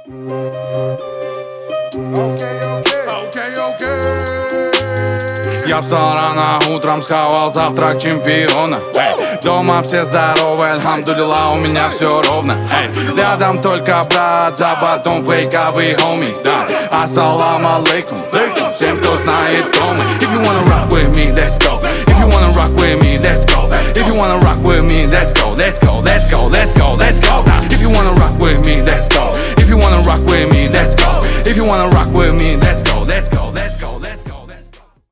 Я встал рано утром, схавал завтрак чемпиона. Дома все здоровы, альхамдулилла, у меня все ровно. Рядом только брат, за бортом фейковый хоми. Ассалам алейкум, всем, кто знает, кто мы. If you wanna rock with me, let's go. If you wanna rock with me, let's go. If you wanna rock with me, let's go. Let's go, let's go, let's go, let's go. If you wanna rock with me, let's go. If you wanna rock with me, let's go. If you wanna rock with me, let's go, let's go.